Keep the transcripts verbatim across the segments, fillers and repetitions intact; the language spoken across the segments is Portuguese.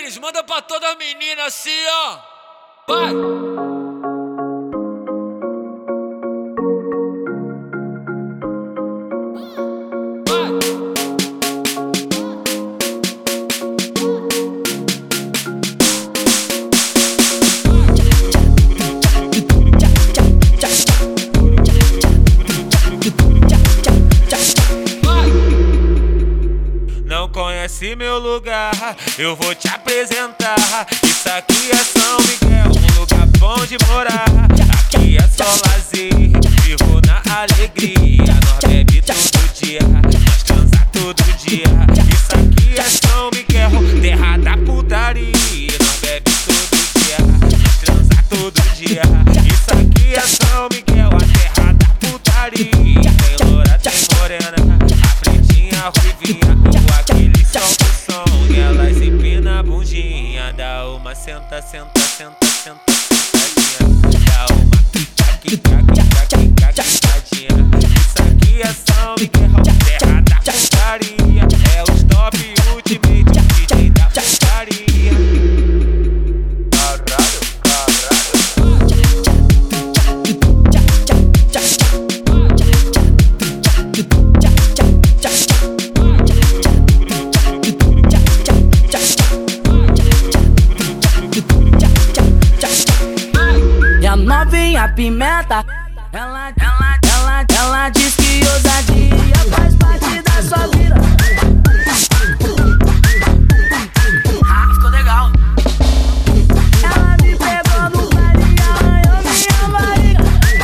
Aquiles, manda pra toda a menina assim, ó. Vai! Não conhece meu lugar, eu vou te apresentar. Isso aqui é São Miguel, um lugar bom de morar. Aqui é só lazer, vivo na alegria. Nós bebe todo dia, nós transa todo dia. Isso aqui é São Miguel, terra da putaria. Nós bebe todo dia, nós transa todo dia. Isso aqui é São Miguel, a terra da putaria. Tem loura, tem morena, a pretinha, a ruivinha. Aquele solta o som e elas empina a bundinha. Dá uma senta, senta, senta, senta, sentadinha. Dá uma quica, quica, quica, quica, quicadinha. Isso aqui é São Miguel, terra da putaria. É o Stop Ultimate, o D J da putaria. Caralho, caralho. Minha novinha pimenta, ela, ela, ela, ela diz que ousadia faz parte da sua vida. Ah, ficou legal. Ela me pegou no baile e arranhou minha barriga.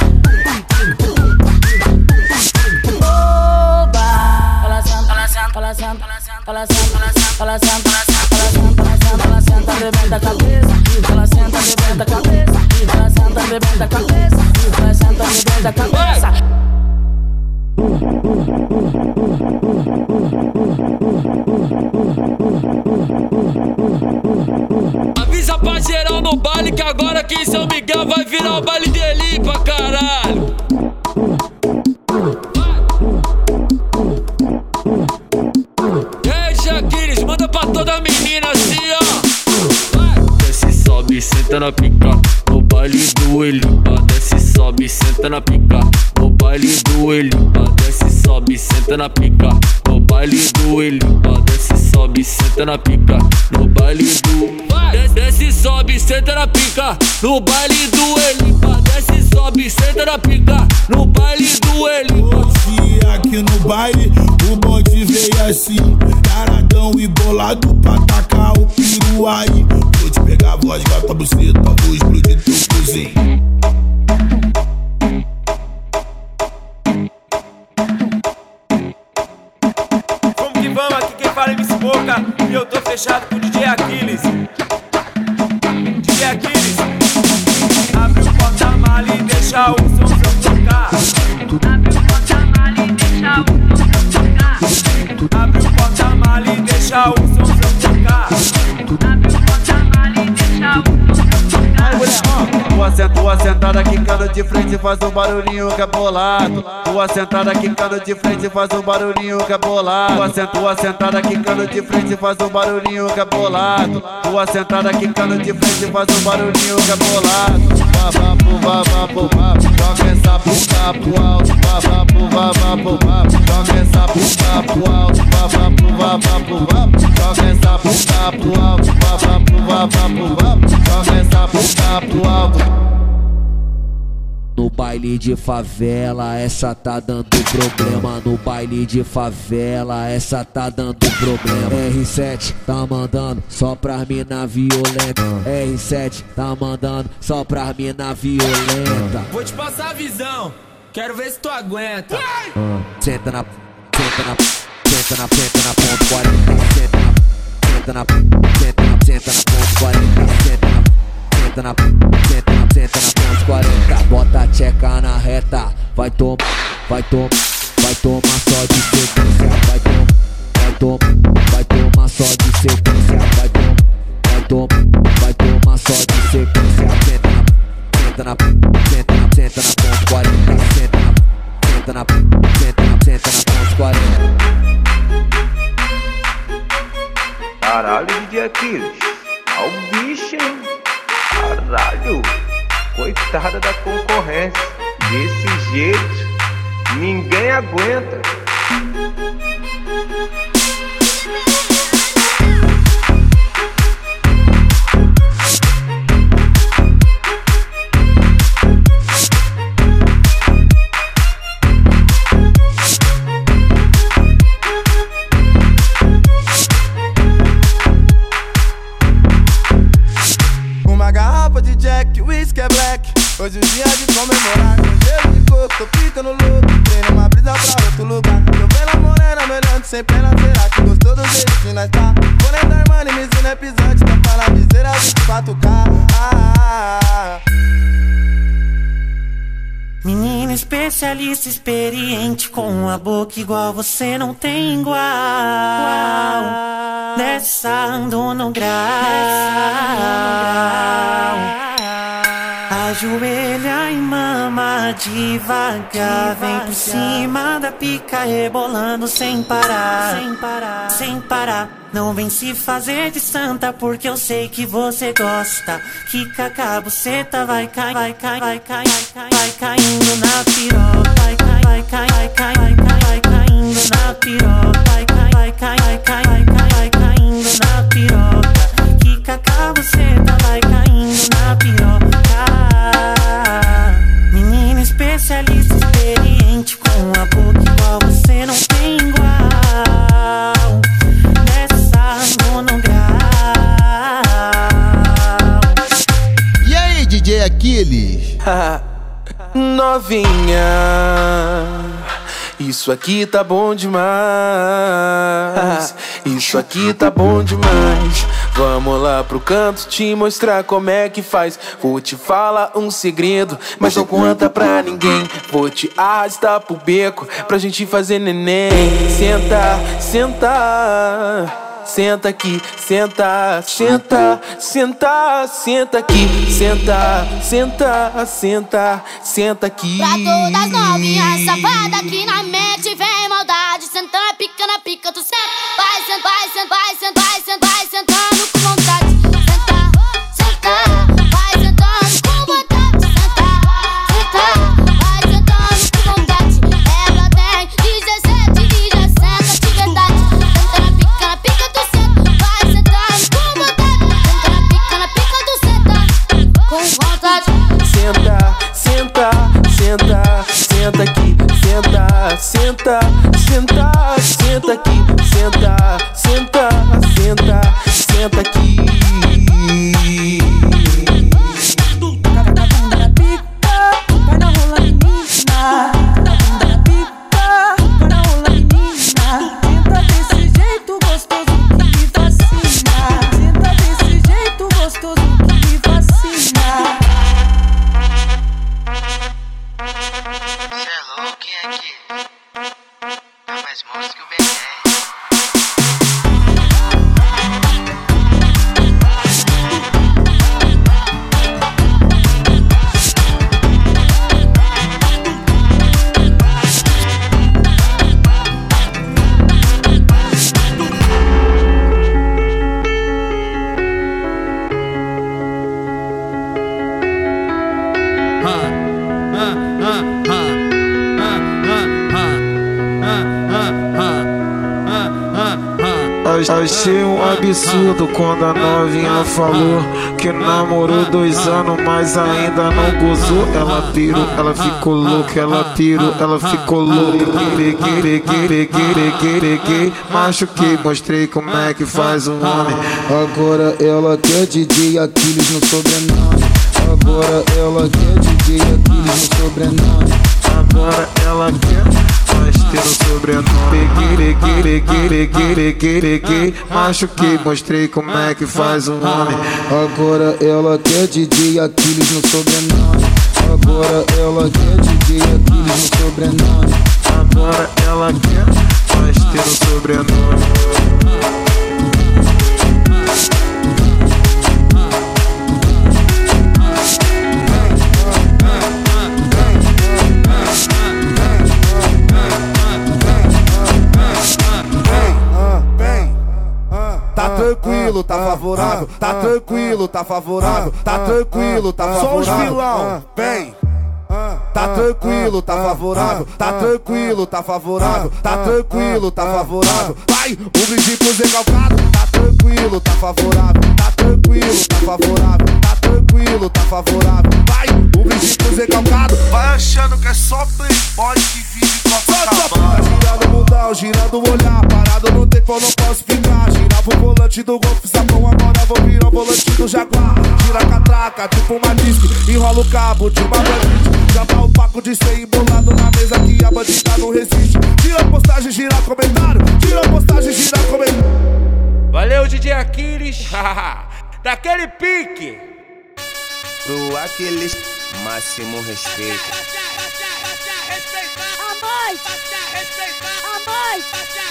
Oba! Ela senta, ela senta, ela senta, ela senta, ela senta, ela senta, ela senta, ela senta, ela senta, ela senta, levanta a cabeça. Ela senta, levanta a cabeça. Ela senta, levanta a cabeça. Ela senta, levanta a cabeça. Avisa pra geral no baile que agora aqui em São Miguel vai virar o baile dele pra caralho. Ei, Aquiles, manda pra toda a menina assim, ó. Desce, sobe, senta na pica, no baile do Elipa. Desce, sobe, senta na pica, no baile do Elipa. Desce, sobe, senta na pica, no baile do Elipa. Desce, sobe, senta na pica, no baile do... Desce, sobe, senta na pica, no baile do Elipa. Desce, sobe, senta na pica, no baile do Elipa. Hoje aqui no baile, o bonde veio assim, taradão e bolado pra tacar o piru aí. Vou te pegar, vou rasgar tua buceta, vou explodir teu cozinho. Vamos que vamos, aqui quem fala é M C Boca. E eu tô fechado com o D J Aquiles. D J Aquiles, abre o porta-mala e deixa o som tocar. Abre o porta-mala e deixa o som tocar. Abre o porta-mala e deixa o som tocar. Abre o porta-mala e deixa o som tocar. Tua sentada, sentada quicando de frente faz um barulhinho que é bolado. Tua sentada quicando de frente faz um barulhinho que é bolado. Tua sentada quicando de frente faz um barulhinho que é bolado. Tua sentada quicando de frente faz um barulhinho que é bolado. Vapo, vapo, vapo, joga essa bunda pro alto. Vapo, vapo, vapo, joga essa bunda pro alto. Vapo, vapo, vapo, joga essa bunda pro alto. Vapo, vapo, vapo, joga essa bunda pro alto. No baile de favela, essa tá dando problema. No baile de favela, essa tá dando problema. R sete tá mandando só pras mina violenta. R sete tá mandando só pras mina violenta. Vou te passar a visão, quero ver se tu aguenta. Uh, senta na, senta na, senta na, senta na ponto quarenta. Senta na, senta na, senta na, senta na ponto quarenta. Senta na, senta na, senta na, senta na ponto quarenta. Bota a tcheca na reta, vai tomar, vai tomar, vai tomar só de sequência. Vai tomar, vai tomar, vai tomar só de sequência. Vai tomar, vai tomar, vai tomar só de sequência. Senta na, senta na, senta na, senta na ponto quarenta. Senta na, senta na, senta na, senta na ponto quarenta. Caralho, D J Aquiles. Ó o bicho, hein? Caralho, coitada da concorrência. Desse jeito, ninguém aguenta. Hoje o dia de comemorar, com cheiro de coco, tô ficando louco. Treino uma brisa pra outro lugar. Tô vendo a morena, melhorando sem pena. Será que gostou do jeito que nós tá? Vou nem dar mano e me ensina episódio. Tá pra na viseira vinte e quatro K. Ah, menina especialista, experiente, com a boca igual você não tem igual. Desce sarrando no grau. Ajoelha e mama devagar, vem por cima da pica rebolando sem parar, sem parar, sem parar. Não vem se fazer de santa porque eu sei que você gosta. Quica a buceta, vai cair, vai cair, vai cair, vai caindo na piroca, vai cair, vai cair, vai cair, vai cair, vai caindo na piroca, vai cair, vai cair, vai cair, vai cair, vai caindo na piroca. Quica a buceta, vai caindo na piroca. Menina especialista, experiente, com a boca igual você não tem igual. Nessa no grau. e aí, D J Aquiles? Novinha, isso aqui tá bom demais. Isso aqui tá bom demais. Vamos lá pro canto te mostrar como é que faz. Vou te falar um segredo, mas não conta pra ninguém. Vou te arrastar pro beco pra gente fazer neném. Senta, senta. Senta aqui, senta, senta, senta, senta aqui, senta, senta, senta, senta aqui. Pra todas novinhas safadas que na mente vem maldade, sentando a pica na pica, tu senta, vai, senta, vai, senta, vai, senta, vai, senta, vai, sentando com vontade. Senta, senta, vai sentando com vontade. Senta, senta, vai sentando com vontade. Ela tem dezessete e já senta de verdade. Senta na pica, na pica, tu senta, vai sentando com vontade. Senta na pica, na pica, tu senta com vontade. Senta, senta, senta, senta aqui, senta, senta, senta, senta aqui, senta, senta, senta, senta aqui. Taca a bunda na pica, vai na rola menina. Taca a bunda na pica, vai na rola menina. Senta desse jeito gostoso que me fascina. Senta desse jeito gostoso que me fascina. Cê é louco, quem é aqui? Tá mais monstro que o Ben dez. Achei um absurdo quando a novinha falou que namorou dois anos, mas ainda não gozou. Ela pirou, ela ficou louca, ela pirou, ela ficou louca. Peguei, peguei, peguei, peguei, peguei, machuquei, mostrei como é que faz um homem. Agora ela quer D J Aquiles no sobrenome. Agora ela quer D J Aquiles no sobrenome. Agora ela quer ter o sobrenome. Peguei, peguei, peguei, peguei, peguei, peguei, machuquei, mostrei como é que faz um homem. Agora ela quer D J Aquiles no sobrenome. Agora ela quer D J Aquiles no sobrenome. Agora ela quer ter o sobrenome. tranquilo, tá favorável, tá tranquilo, tá favorável, tá tranquilo, tá favorável. Só os vilão, vem. Tá tranquilo, tá favorável, tá tranquilo, tá favorável, tá tranquilo, tá favorável. Vai, um brinde pro Zé Calcado, tá tranquilo, tá favorável, tá tranquilo, tá favorável, tá tranquilo, tá favorável. Vai, um brinde pro Zé Calcado. Vai achando que é só playboy que vive com a Tá girando o mundão, girando o olhar, parado no tempo eu não posso ficar. Girava o volante do Golf Sapão, agora vou virar o volante do Jaguar. Gira a catraca, tipo uma disque, enrola o cabo de uma bandite. Já vai o paco de ser embolado na mesa que a bandida não resiste. Tira a postagem, gira comentário, tira a postagem, gira comentário. Valeu, D J Aquiles, daquele pique. Pro Aquiles, máximo respeito. Amor! Amor!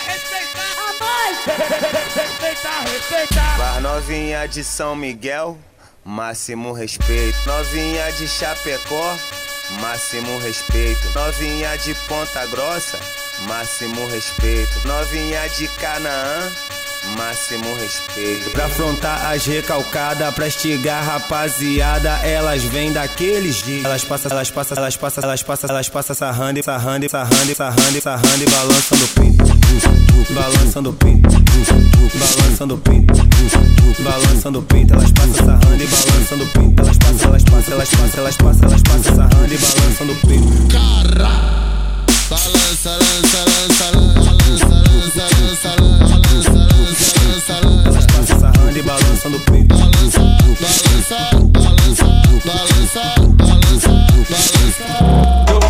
Respeita, respeita. Pra novinha de São Miguel, máximo respeito. Novinha de Chapecó, máximo respeito. Novinha de Ponta Grossa, máximo respeito. Novinha de Canaã, máximo respeito. Pra afrontar as recalcadas, pra estigar rapaziada, elas vêm daqueles dias. Elas passam, elas passam, elas passam, elas passam, elas passam sarrando, sarrando, sarrando, sarrando, sarrando e balançando o pinto, balançando o pinto, balançando o pinto, balançando o pinto. Elas passam sarrando e balançando o pinto. Elas passam, elas passam, elas passam, elas passam, elas passam sarrando e balançando o pinto. Cara, balança, lança, lança, lança, lança, lança, lança, lança, lança. Elas passam sarrando e balançando o pinto. Balança, balança, balança, balança, balança, balança.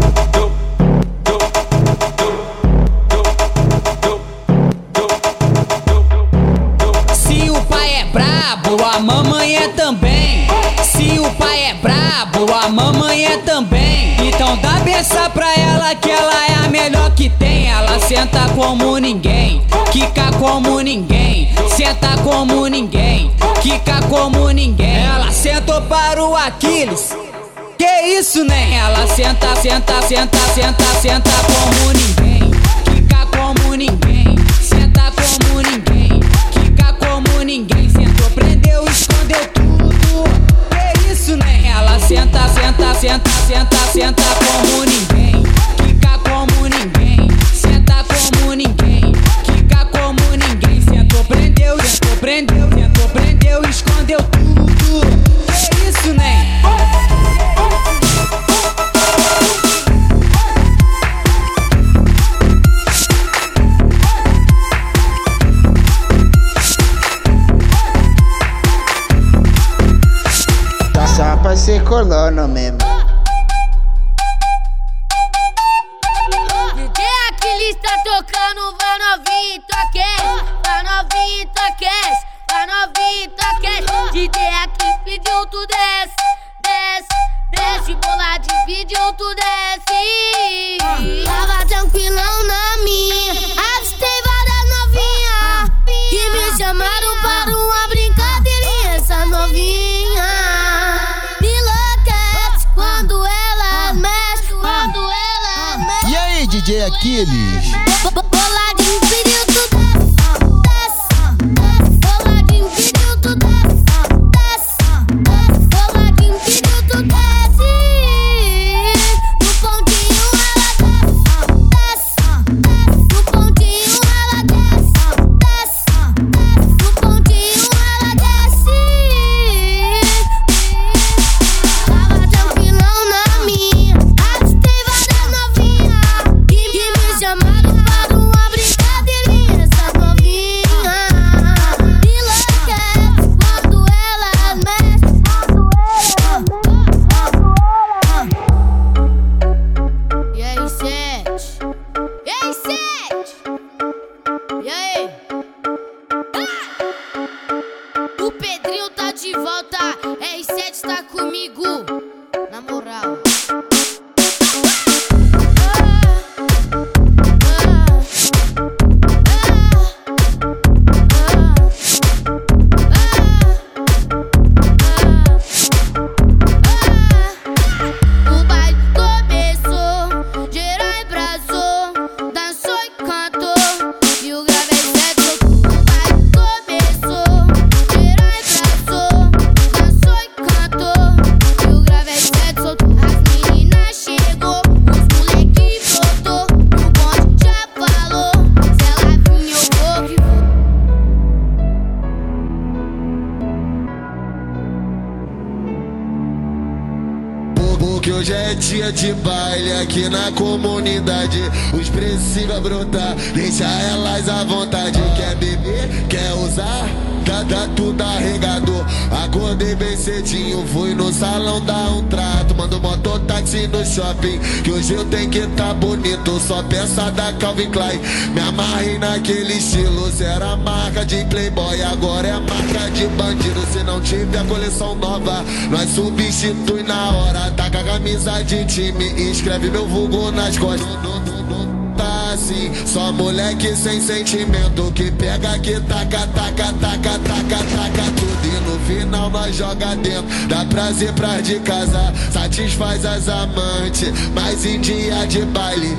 Se o pai é brabo, a mamãe é também. Se o pai é brabo, a mamãe é também. Então dá benção pra ela que ela é a melhor que tem. Ela senta como ninguém, quica como ninguém, senta como ninguém, quica como ninguém. Ela sentou para o Aquiles, que isso, nem? Ela senta, senta, senta, senta, senta como ninguém, quica como ninguém, senta como ninguém, quica como ninguém. Sentou, prendeu, escondeu tudo, que isso, nem? Ela senta, senta, senta, senta, senta como ninguém, quica como ninguém, senta como ninguém, quica como ninguém. Sentou, prendeu, sentou, prendeu, sentou, prendeu, escondeu tudo, que isso, nem? Tá só pra ser colono mesmo. D J Aquiles tá tocando, vai novinho, tu aquece, vai novinho, tu aquece, vai novinho, tu aquece. D J Aquiles pediu, tu desce, desce, desce, boladinho pediu, tu desce. Tava tranquilão na minha, avistei várias novinhas que me chamaram para uma brincadeirinha. Essa novinha me enlouquece quando elas mexem, quando elas mexem. E aí, D J Aquiles? Boladinho pediu, tu desce, desce, boladinho pediu, tu desce, desce, boladinho pediu, tu desce. No pontinho ela desce, desce, no pontinho ela desce, desce, no pontinho ela desce. Tava tranquilão na minha, avistei várias novinhas que me chamaram para Hoje é dia de baile aqui na comunidade. Os preços vai brotar, deixa elas à vontade. Quer beber, quer usar, tá, tá tudo arregador. Acordei bem cedinho, fui no salão dar um trato. Mando mototáxi no shopping, que hoje eu tenho que tá bonito. Só peça da Calvin Klein, me amarrei naquele estilo. Cê era marca de playboy, agora é marca de bandido. Se não tiver coleção nova, nós substitui na hora. Taca a camisa de time e escreve meu vulgo nas costas. Tá assim, só moleque sem sentimento, que pega, que taca, taca, taca, taca, taca tudo. E no final nós joga dentro, dá prazer pras de casa, satisfaz as amantes, mas em dia de baile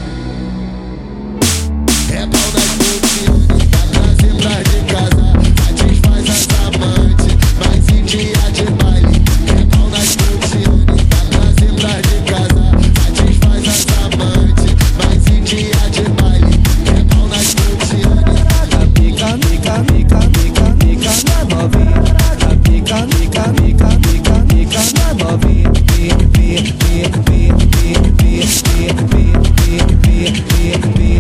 é pau nas multidões, dá prazer pras de casa, satisfaz as amantes, mas em dia de baile é pau nas multidões, dá prazer pras de casa, satisfaz as amantes, mas em dia de baile é pau nas multidões. Mica, mica, mica, mica, mica na novinha. Mica, mica, mica, mica, mica na novinha. Mi, mi, mi, mi, mi, mi, mi, mi, mi, mi.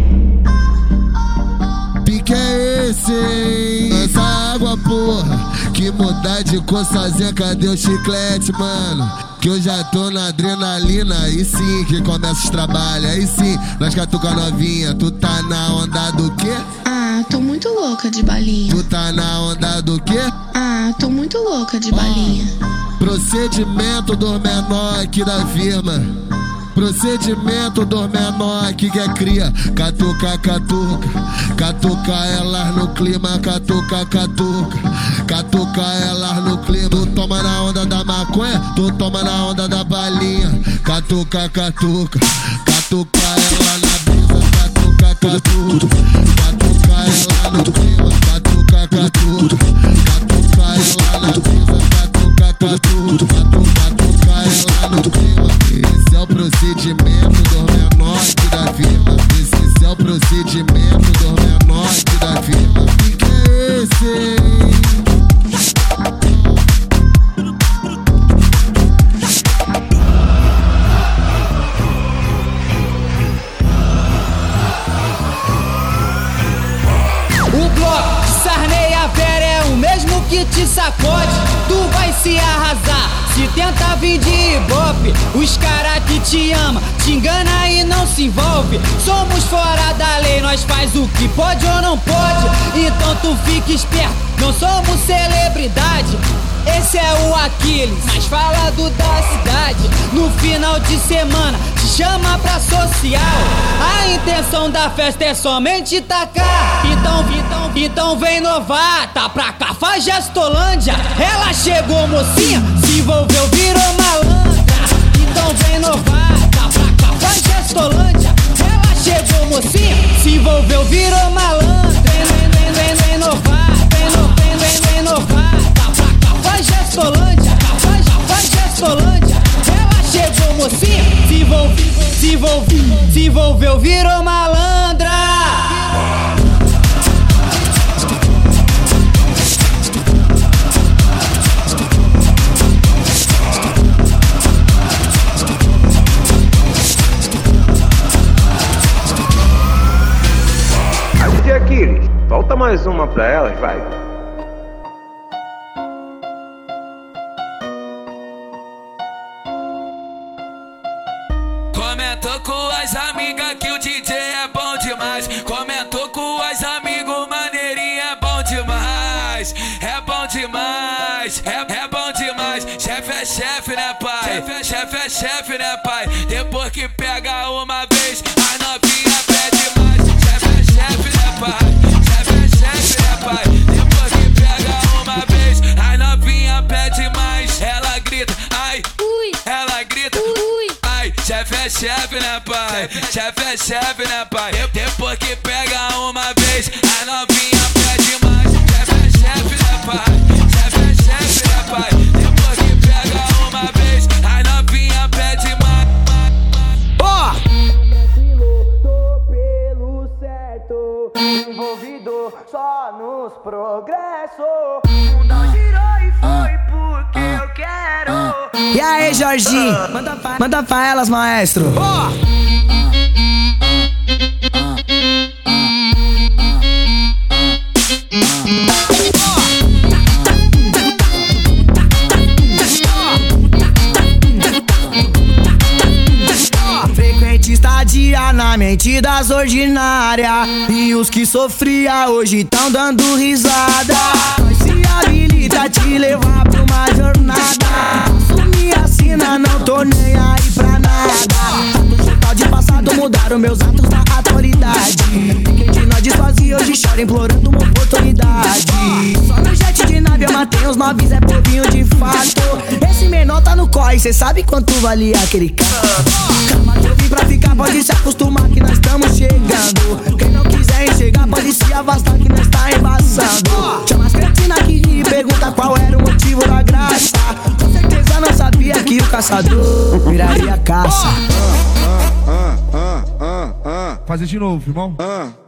Pique é esse, hein? Essa água, porra. Que mudar de cor sozinha, cadê o chiclete, mano? Que eu já tô na adrenalina, aí sim que começa os trabalhos. Aí sim, nós catuca novinha. Tu tá na onda do quê? Ah, tô muito louca de balinha. Tu tá na onda do quê? Ah, tô muito louca de balinha. Procedimento do menor aqui da firma. Procedimento do menor aqui que é cria. Catuca, catuca, catuca elas no clima. Catuca, catuca, catuca elas no clima. Tu toma na onda da maconha, tu toma na onda da balinha. Catuca, catuca, catuca ela na brisa. Catuca, catuca, catuca ela no clima. Catuca, catuca, catuca ela na brisa. Catuca, catuca, catuca ela no clima. Esse é o procedimento do menor aqui da firma. Esse é o procedimento do menor aqui da firma. Que que é esse? O bloco que sarneia a vera é o mesmo que te sacode. Tu vai se arrasar se tenta vir de ibope. Os cara que te ama, te engana e não se envolve. Somos fora da lei, nós faz o que pode ou não pode. Então tu fica esperto, não somos celebridade. Esse é o Aquiles, mas fala do da cidade. No final de semana te chama pra social. A intenção da festa é somente tacar. Então, então, então vem novata pra cá, faz gestolândia. Ela chegou mocinha, se envolveu, virou malandra. Então vem novata pra cá, faz gestolândia. Ela chegou mocinha, se envolveu, virou malandra. Vem, vem, vem, vem, vem novata, vem, vem, vem, vem novata. Faz gestolândia, faz, faz gestolândia. Ela chegou mocinha, se envolveu, se envolveu, se envolveu, virou malandra. Aí, Aquiles, volta mais uma pra elas, vai. Comentou com as amigas que o D J é bom demais. Comentou com as amigos, maneirinho é bom demais. É bom demais, é, é bom demais. Chefe é chefe, né, pai? Chefe é chefe, é chefe, né, pai? Depois que pega uma vez, a novinha pede mais. Chefe é chefe, né, pai? Chefe é chefe, né, pai? Depois que pega uma vez, a novinha pede mais. Ela grita, ai, ui. Ela grita, ui. Chefe é chefe, né, pai? Chefe é chefe, né, pai? Depois que pega uma vez, a novinha pede mais. Chefe é chefe, né, pai? Chefe é chefe, né, pai? Depois que pega uma vez, a novinha pede mais. Ó! Tô pelo certo, envolvido só nos progressos. O mundo girou e foi porque eu E aí, Jorginho, manda pra, manda pra elas, maestro. Oh! Na mente das ordinárias, e os que sofria hoje tão dando risada. Nós se habilita a te levar pra uma jornada. Assumi a sina, não tô nem aí pra nada. No total de passado mudaram meus atos na atualidade. Quem de nós desfazia hoje chora implorando uma oportunidade. Só no jet de nave eu matei uns noves, é povinho de fato. Esse menor tá no corre, cê sabe quanto valia aquele carro? Calma que eu vim pra ficar, pode se acostumar que nós estamos chegando. Quem não quiser enxergar pode se afastar que nós tá embaçando. Chama as cretinas aqui e pergunta qual era o motivo da graça. Com certeza não sabia que o caçador viraria caça. Fazer de novo, irmão.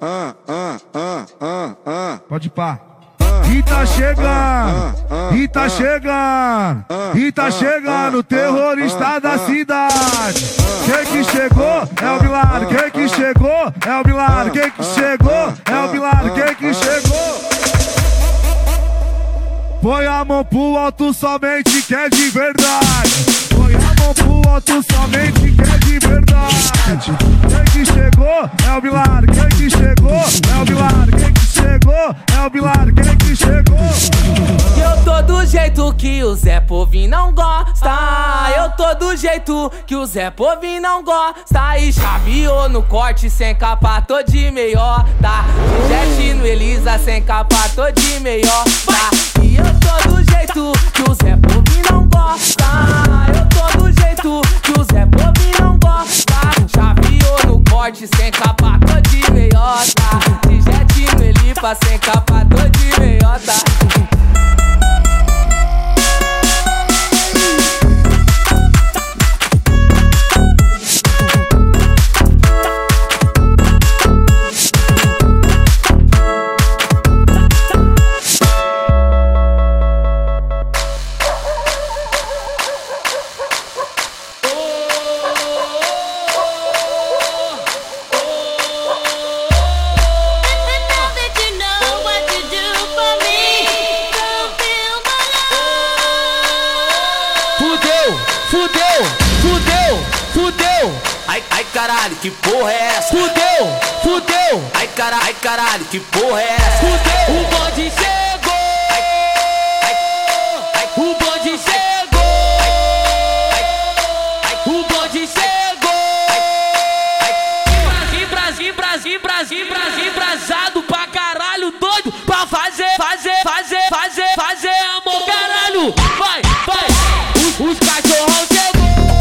Pode ir pá. E tá chegando, e tá chegando, e tá chegando o terrorista da cidade. Quem que chegou é o milagre, quem que chegou é o milagre, quem que chegou é o milagre, quem que chegou. Põe a mão pro alto somente que é de verdade. Põe a mão pro alto somente que é de verdade. Quem que chegou é o milagre, quem que chegou é o milagre, quem que chegou é o milagre, quem que chegou. Eu tô do jeito que o Zé Povinho não gosta. Eu tô do jeito que o Zé Povinho não gosta. E chaveou no corte sem capa, tô de meiota. De jet no Elisa sem capa, tô de meiota. E eu tô do jeito que o Zé Povinho não gosta. Eu tô do jeito que o Zé Povinho não gosta. Chaveou no corte sem capa, tô de meiota. De jet no Elipa sem capa, tô de meiota. Caralho, que porra é essa? Fudeu, fudeu. Ai caralho, ai caralho, que porra é essa? Fudeu, o bonde chegou. Ai, ai, ai, o bonde chegou. Ai, ai, o bonde chegou. Brasil, Brasil, Brasil, Brasil, Brasil, brasado pra caralho, doido pra fazer, fazer, fazer, fazer, fazer amor, caralho. Vai, vai, os, os cachorrão chegou.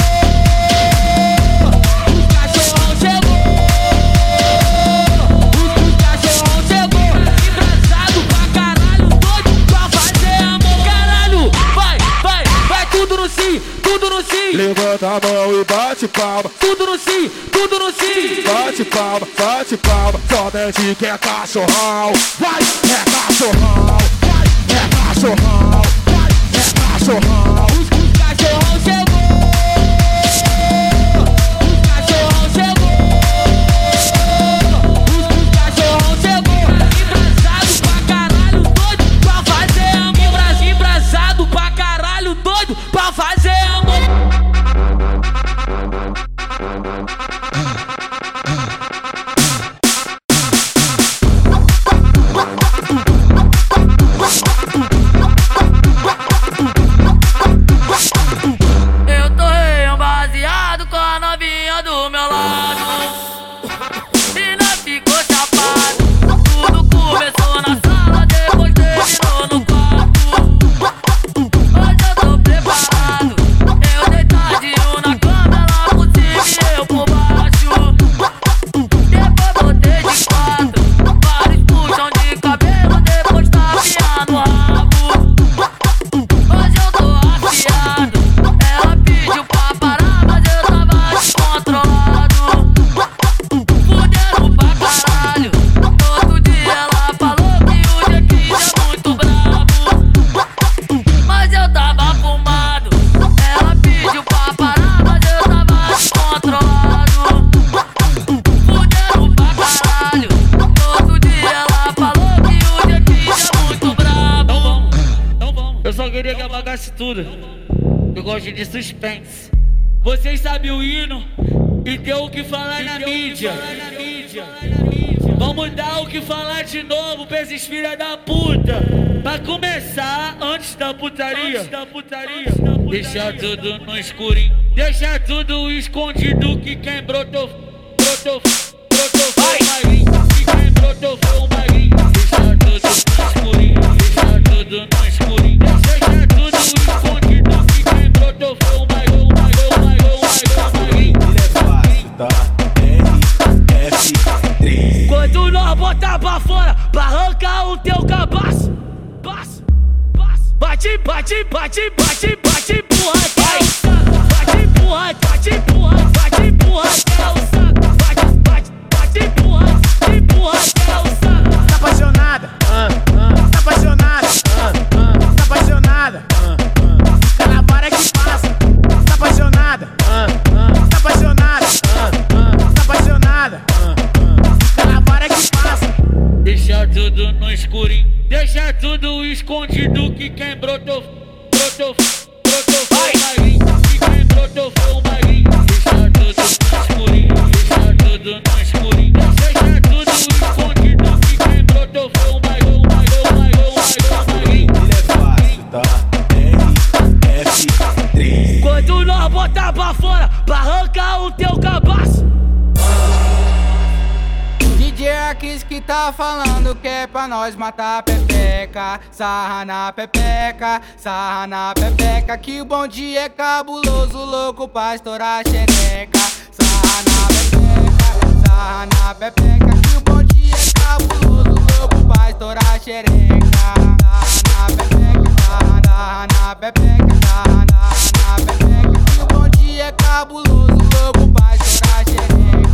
Tudo no sim, levanta a mão e bate palma. Tudo no sim, tudo no sim. Bate palma, bate palma. Somente que é cachorrão. Vai, é cachorrão. Vai, é cachorrão. Vai, é cachorrão. Os, os cachorrão chegou. Os cachorrão chegou. Os, os cachorrão chegou. Brasil pra caralho, doido pra fazer amor. Brasil brasado pra caralho, doido pra fazer amor. queria que apagasse tudo. Eu gosto de suspense. Vocês sabem o hino e tem o que falar na mídia. Vamos dar o que falar de novo pra esses filha da puta. Pra começar, antes da putaria, antes da putaria, deixa tudo no escurinho, deixa tudo escondido. Que quem brotou, brotou, brotou foi o magrinho. Que quem brotou foi o magrinho. Deixa tudo no escurinho, deixa tudo no escurinho, deixa tudo escondido. Que quem brotou foi o magrinho, o magrinho, o magrinho, o magrinho. Ele é fácil, tá? R F três. Quando nós botar pra fora, pra arrancar o teu cabaço. Passo, passo. Bate, bate, bate, bate, bate, empurra até o saco. Bate, empurra, bate, empurra, bate, empurra até o saco. Bate, bate, bate, empurra, empurra até o saco. Tá apaixonada? Ah, ah. Tá apaixonada? Ah, ah. Tá apaixonada? Ah, ah. Fica na vara que passa. Tá apaixonada? Ah, ah. Tá apaixonada? Ah, ah. Tá apaixonada? Ah, ah. Fica na vara que passa. Deixa tudo no escurinho, deixa tudo escondido. Que quem brotou, brotou, brotou foi o magrinho. Que quem brotou foi o magrinho. Deixa tudo no escurinho, deixa tudo no escurinho, deixa tudo escondido. Que quem brotou foi o magrinho, o magrinho, o magrinho, o magrinho. Ele é fácil, tá? R F três. Quando nós botar pra fora, pra arrancar o teu cabaço. D J Arquis que tá falando que é pra nós matar a pepeca. Sarra na pepeca, sarra na pepeca. Que o bom dia é cabuloso, louco pra estourar a xereca. Sarra na pepeca, sarra na pepeca. Que o bom dia é cabuloso, louco pra estourar a xereca. Sarra na pepeca, sarra, sarra na pepeca, sarra na pepeca. Que o bom dia é cabuloso, louco pra estourar a xereca.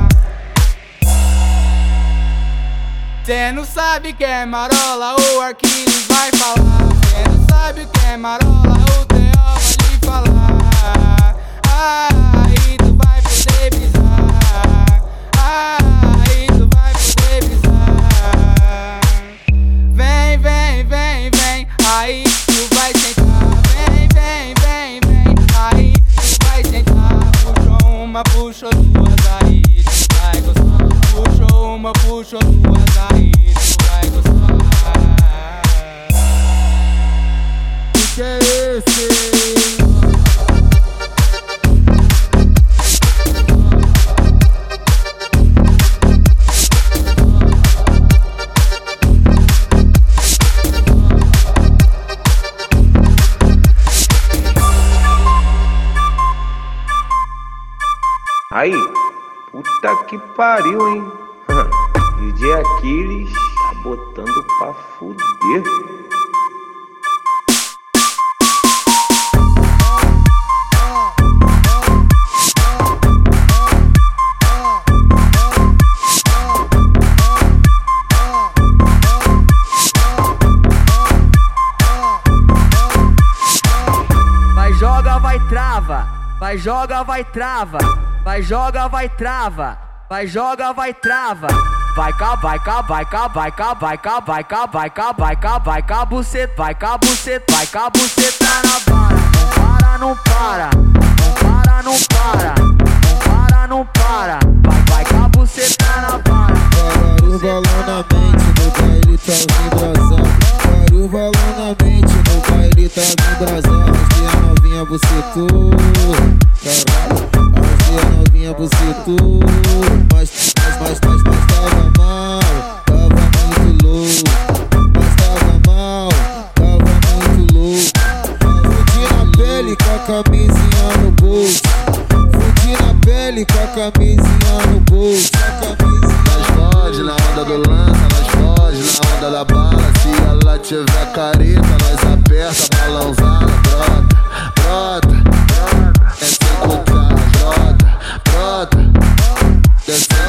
Cê não sabe que é marola, o Arquiles vai falar. Cê não sabe o que é marola, o T O vai lhe falar. Aí tu vai poder pisar, aí tu vai poder pisar. Vem, vem, vem, vem, aí tu vai sentar. Vem, vem, vem, vem, aí tu vai sentar. Puxou uma, puxou duas, aí tu vai gostar. Puxou uma, puxou duas, aí tu vai gostar. O que é esse? Aí, puta que pariu, hein? D J Arquis tá botando pra fuder. Vai, joga, vai, trava. Vai, joga, vai, trava. Vai, joga, vai, trava. Vai, joga, vai, trava. Vai cá, vai cá, vai cá, vai cá, vai cá, vai cá, vai cá, vai cá, vai cá, buceta, vai cá, buceta, vai cá, buceta na vara. Não para, não para, não para, não para, não para, não para. Vai, vai cá, buceta na vara. Para o balão na mente, no baile tá vibração. Para o balão na mente, no baile tá vibração. As a novinha bucetou, caralho. As a novinha bucetou, mas, mas, mas, mas, mas tava mal, tava muito louco. Mas tava mal, tava muito louco. Fudi na pele com a camisinha no bolso. Fudi na pele com a camisinha no bolso. Nós pode na onda do lança, nós pode na onda da bala. Se ela tiver careta, nós aperta a balãozada. Brota, brota, brota, é sem contar. Brota, brota, desce